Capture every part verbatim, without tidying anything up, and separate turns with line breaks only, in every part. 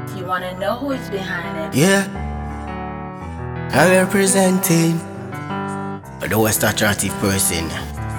You wanna know who's behind it?
Yeah, I'm representing the West attractive person.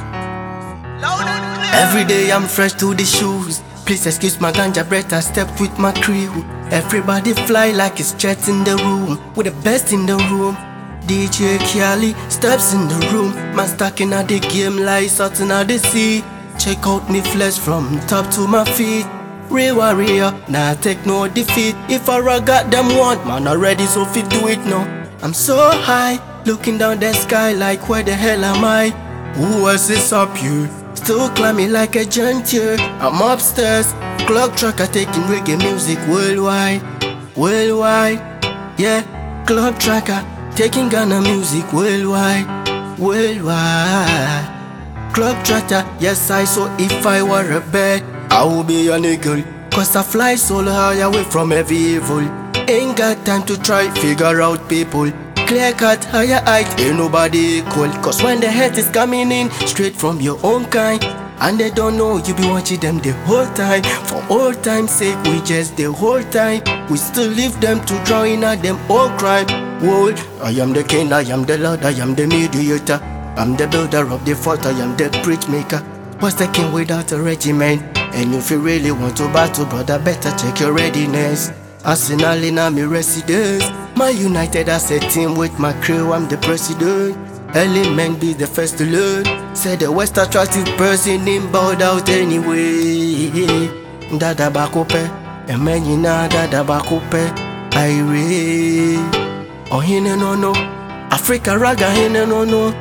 Every day I'm fresh to the shoes. Please excuse my ganja breath, I stepped with my crew. Everybody fly like it's jets in the room. We're the best in the room. D J Kali steps in the room. Man stacking at the game like something at the sea. Check out me flesh from top to my feet. Real warrior, nah take no defeat. If I got them want, man already so fit do it now. I'm so high, looking down the sky like where the hell am I? Who else is up here? Still climbing like a giant here. I'm upstairs, clock tracker taking reggae music worldwide. Worldwide, yeah, club tracker taking Ghana music worldwide. Worldwide, club tracker, yes I saw if I were a bird I would be an eagle, cause I fly so high away from every evil. Ain't got time to try figure out people. Clear cut, higher height, ain't nobody equal. Cause when the hate is coming in, straight from your own kind, and they don't know you be watching them the whole time. For all time's sake, we just the whole time. We still leave them to drown in at them own crime. Whoa, I am the king, I am the lord, I am the mediator. I'm the builder of the fort, I am the bridge maker. What's the king without a regiment? And if you really want to battle, brother, better check your readiness. Arsenal in my residence, my united as a team with my crew, I'm the president. Element be the first to learn. Say the West attractive person in bowed out anyway. Dada bakope, emenina dada bakope. Aire, oh hine no no, Africa raga hine no no.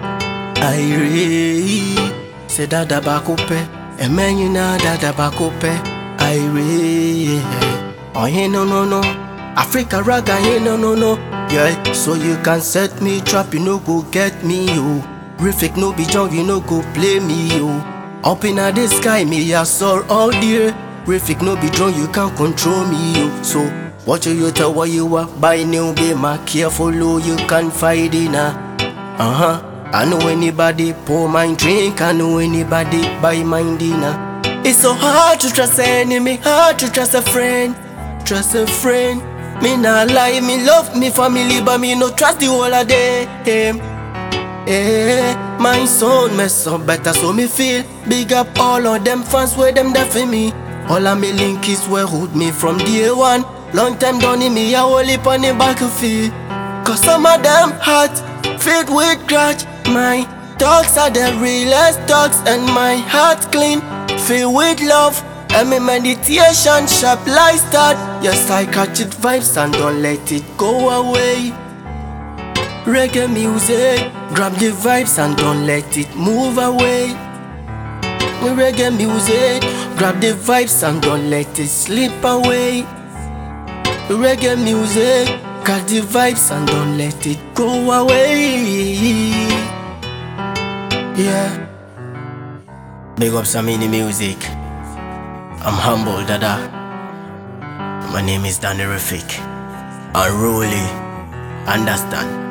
Aire, say dada bakope, emenina dada bakope. Aire, oh hine no no no, Africa raga hine no no no. Yeah, so you can set me trap, you no go get me, yo. Riffic no be junk, you no go play me, yo. Up in the sky, me I saw all dear. Riffic no be drunk, you can't control me, yo. So, what you tell what you are, buy new be my careful, oh, you can't fight in a. Uh-huh, I know anybody pour my drink, I know anybody buy my dinner. It's so hard to trust an enemy, hard to trust a friend. Trust a friend. Me nah lie, me love me family, but me no trust the whole of them. Eh, my son mess up better, so me feel. Big up all of them fans where them there for me. All of me link is where hold me from day one. Long time done in me, I hold it on the battlefield. Cause some of them heart filled with grudge. My dogs are the realest dogs, and my heart clean, filled with love. And me meditation sharp lifestyle. Yes, I catch it vibes and don't let it go away. Reggae music, grab the vibes and don't let it move away. Reggae music, grab the vibes and don't let it slip away. Reggae music, grab the vibes and don't let it go away. Yeah. Big up some indie music. I'm humble, dada. My name is Danny Riffic. Unruly. Understand?